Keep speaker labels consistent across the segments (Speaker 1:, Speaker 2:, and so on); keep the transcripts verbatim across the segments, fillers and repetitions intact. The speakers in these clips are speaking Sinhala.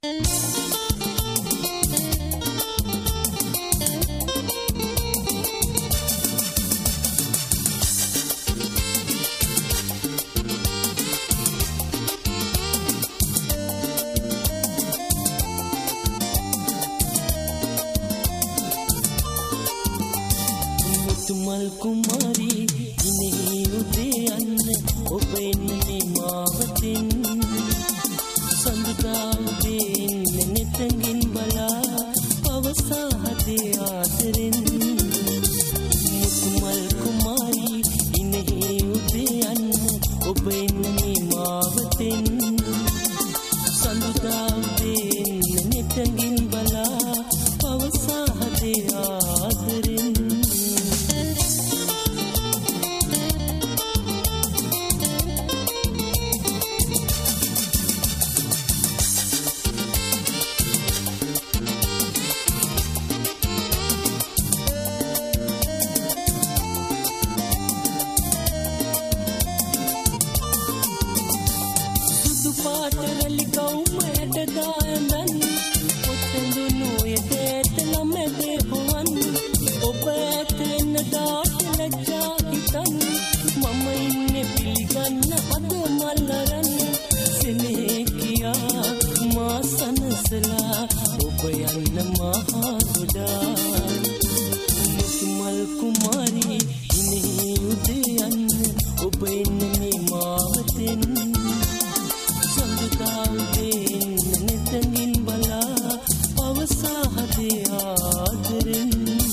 Speaker 1: මල් කුමාරී ඉනේ උදේ යන්න ඔබ එන්නේ මාවතින් සඳුදා උදේ නෙතෙන්ගින් බලා පවසා හදේ ආදරෙන් මල් කුමාරී ඉනේ උදේ යන්න ඔබ එන්නේ මාවතින් සඳුදා උදේ නෙතෙන්ගින් බලා පවසා හදේ ආදරෙන් පාටරලි කවුමට දායමන් ඔතඳුනු යදේට ළමෙදේ හොවන් ඔබ ඇතෙන්න දාට ලැජ්ජා හිතන් මම ඉන්නේ පිළිගන්න අද මල්ලරන් සෙනෙහ කියා මා සනසලා ඔබ යන්න මහා ගොඩා මුතුමල් කුමාරී ඉනේ උදේ යන්න ඔබ එන්නේ මාවතෙන් සඳුදාවෙන් නෙතෙන්ගින් බලා පවසා හදේ ආදරෙන්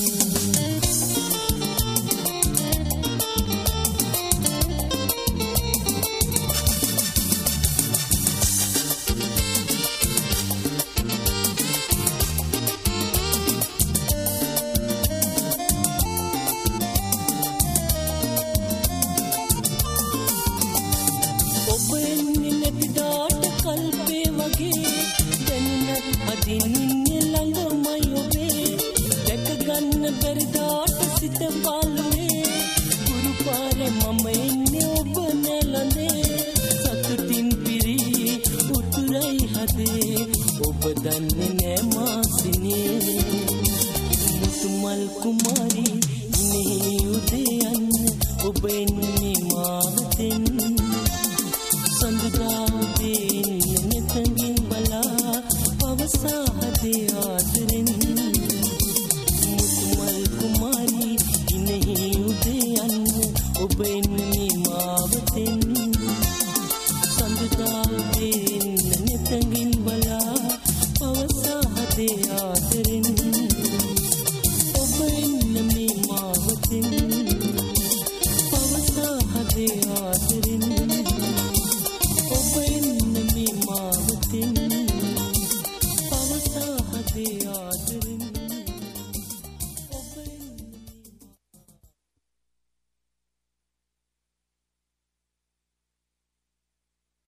Speaker 1: ඔබ එන්නේ නැති දාට කල්පේ වගේ දැනුණත් අදින් ඉන්නේ ළඟමයි ඔබේ දැක ගන්න බැරි දාට සිත පාළුවේ ගුරු පාරේ මම එන්නේ ඔබ නැලඳේ සතුටින් පිරි උතුරයි හදේ ඔබ දන්නේ නෑ මාසිනේ මුතුමල් කුමාරී ඉනේ උදේ යන්න ඔබ එන්නේ මාවතෙන් සඳුදාවෙන් නෙතෙන්ගින් බලා පවසා හදේ ආදරෙන්